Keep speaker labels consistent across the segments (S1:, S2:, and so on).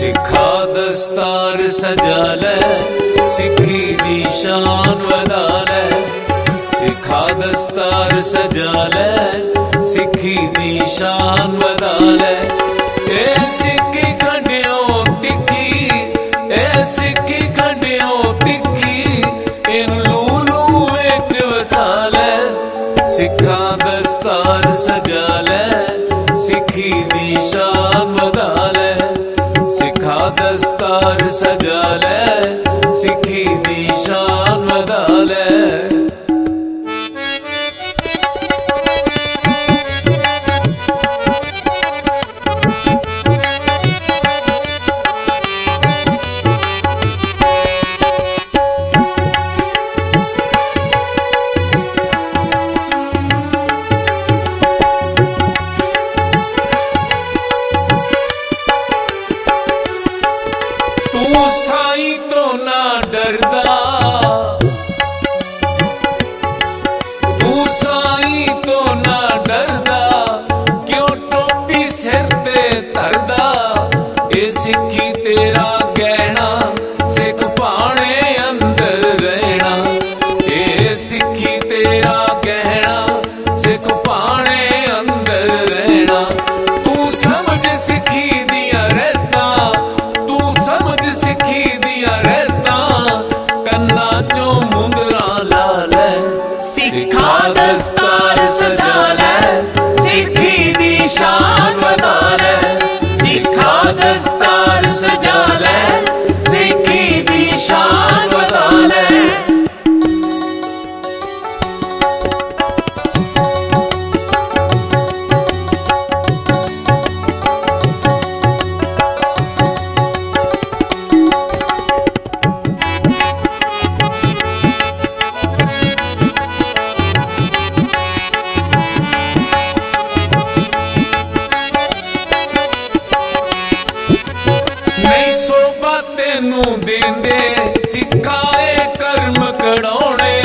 S1: सिखा दस्तार सजा ले, सिखी दी शान वधा ले। सिखा दस्तार सजा ले, सिखी दी शान वधा ले। ए सिक्की खंडियों तिखी, ए सिक्की खंडियों तिखी, इन लूलू विच वसा ले। सिखा दस्तार सजा ले, सिखी दी शान वधा ले। सिखा दस्तार सजा ले, सिखी दी शान वधा ले। तू साईं तो ना डरदा, तू साईं तो ना डरदा, क्यों टोपी सिर ते धरदा। ए सिक्खी तेरा गहना, सिख पाने अंदर रहना। ए सिक्खी तेरा गहना, सिख पाने अंदर रहना। तू समझ सिक्खी दिया रहता, तू समझ सिक्खी दिया रहता, कन्ना चो मुंदरा ला ले।
S2: सिखा दस्तार सजा ले, सिक्खी दी शान वधा ले। सिखा दस्तार सजा ले, सिक्खी दी शान वधा ले।
S1: नहीं सोभा तेनू देंदे, सिखाए कर्म कढ़ाउणे।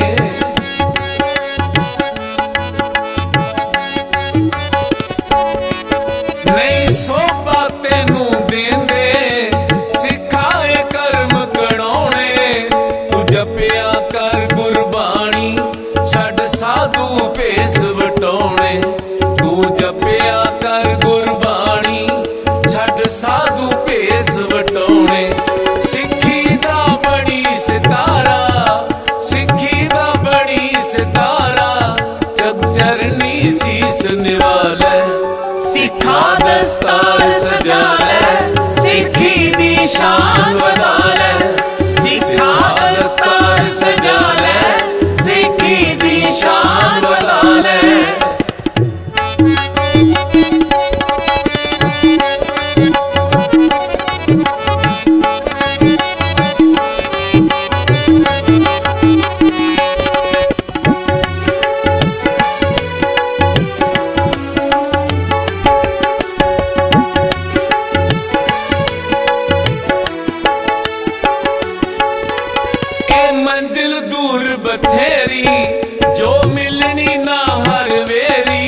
S1: नहीं सोभा तेनू देंदे, सिखाए कर्म कढ़ाउणे। तू जपिया कर गुरबाणी, छड़ साधु भेस वटाउणे। तू जपिया कर गुरबाणी, छड़ साधु भेस वटाउणे। सिक्खी दा बड़ी सितारा, सिक्खी दा बड़ी सितारा, जग चरनी सीस निवाले।
S2: सिखा दस्तार सजा ले, सिक्खी दी शान वधा ले। सिखा दस्तार सजा ले, सिक्खी दी शान वधा ले।
S1: मंजिल दूर बथेरी, जो मिलनी ना हर वेरी।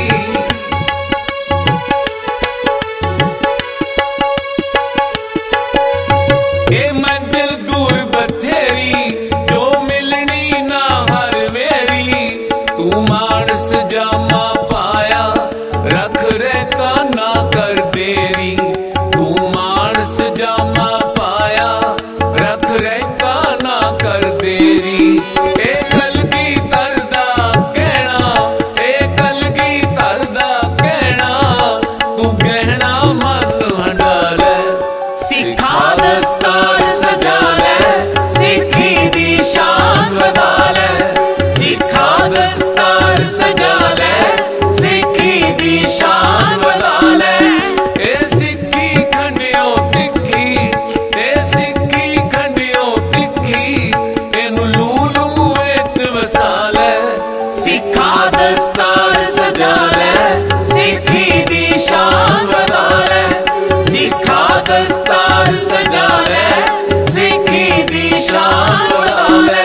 S1: ए मंजिल दूर बथेरी, जो मिलनी ना हर वेरी। तू मानस जामा पाया, रख रहता ना कर देरी। तू मानस जामा पाया, रख रहता ना कर देरी। ए कलगी तरदा कहना, ए कलगी तरदा कहना, तू गहना मन हंडा ले।
S2: सिखा दस्तार सजा ले, सिक्खी दी शान वधा ले। सिखा दस्तार सजा ले, सिक्खी दी शान वधा ले।
S1: ए सिक्खी खंडियों तिखी, ए सिक्खी खंडियों तिखी, इन लूलू विच वसा ले।
S2: सिखा दस्तार सजा ले, सिक्खी दी शान वधा ले। सिखा दस्तार सजा ले, सिक्खी दी शान वधा ले।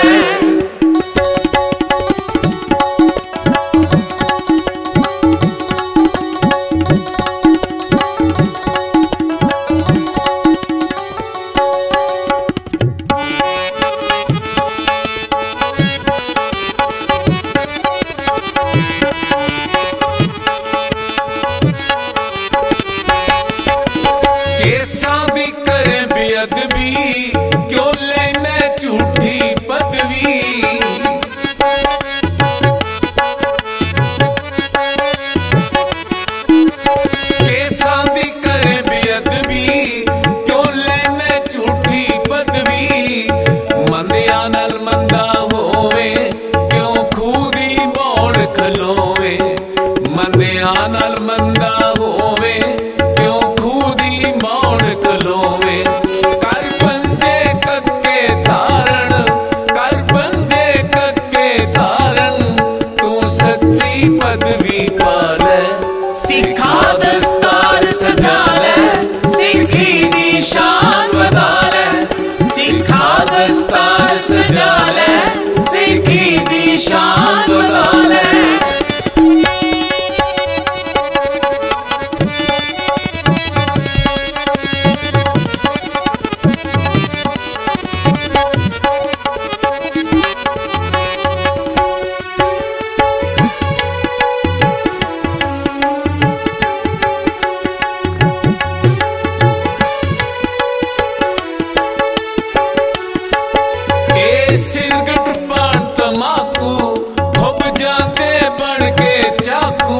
S1: दी करे बेअदबी, क्यों लेने झूठी पदवी। केसां दी करे बेअदबी, क्यों लेने झूठी पदवी। मंदिया नाल मंदा होवे, क्यों खूदी मौड़ खलोवे। मंदिया नाल मंदा होवे, क्यों खूदी मौड़ खलोवे। कर पंजे कक्के धारण, कर पंजे कक्के धारण, तू सच्ची पदवी पाले।
S2: सिखा दस्तार सजा ले, सिखी दी शान वधा ले। सिखा दस्तार सजा ले, सिखी दी शान वधा ले।
S1: सिरगट पान तमाकू, खुब जाते बन के चाकू।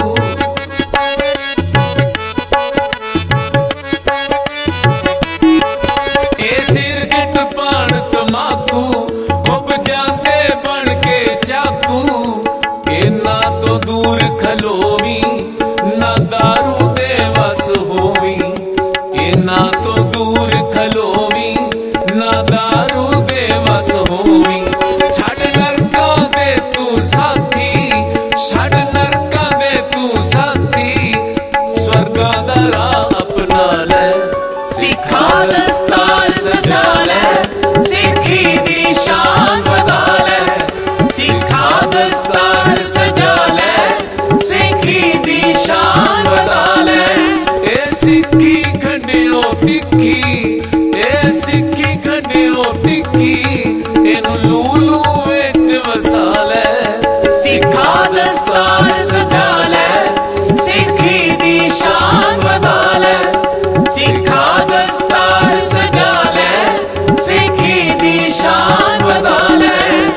S1: ए सिरगट पान तमाकू, खुब जाते बन के चाकू। ए ना तो दूर खलोवी, ना दारू दे वस होवी। ए ना तो दूर खलोवी, ना दारू दे वस होवी। छड़ नरकां दे तू साथी, छड़ नरकां दे तू साथी, स्वर्गां दा राह अपना ले।
S2: सिखा दस्तार सजा ले, सिखी दी शान वधा ले। सिखा दस्तार सजा ले, सिखी दी शान वधा ले।
S1: ए सिक्खी खंडियो तिखी, ए सिक्खी खंडियो तिखी, इनू लूलू विच वसा ले।
S2: सिखा दस्तार सजा ले, सिखी दी शान वधा ले। सिखा दस्तार सजा ले, सिखी दी शान वधा ले।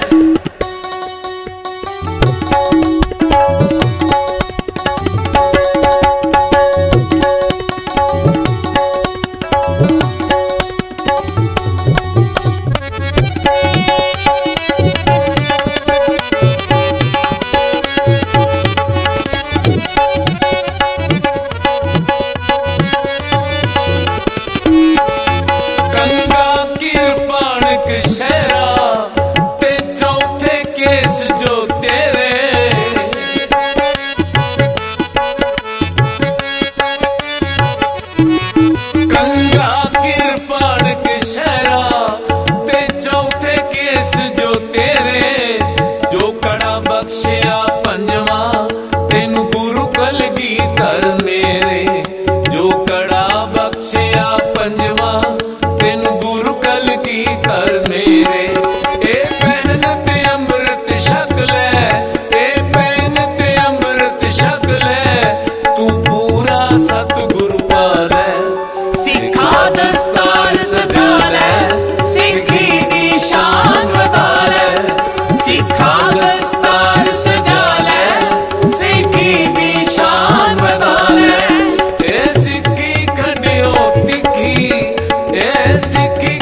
S1: कंगा किरपाणक शहरा, ते चौथे केस जो तेरे। कंगा किरपाणक शहरा, ते चौथे केस जो तेरे। जो कड़ा बख्शिया पंजवा, तेनू गुरु कलगीधर नेरे। जो कड़ा बख्शिया पंजवा, तेनू गुरु कलगीधर नेरे। ए पैन ते अमृत छक ले, ए पैन ते अमृत छक ले, तू पूरा सतगुरु पा ले।
S2: सिखा दस्तार सजा ले, सिखी दी शान वधा ले। सिखा दस्तार सजा ले, सिखी दी शान वधा ले।
S1: ए सिक्खी खंडियो तिखी, ए सिक्खी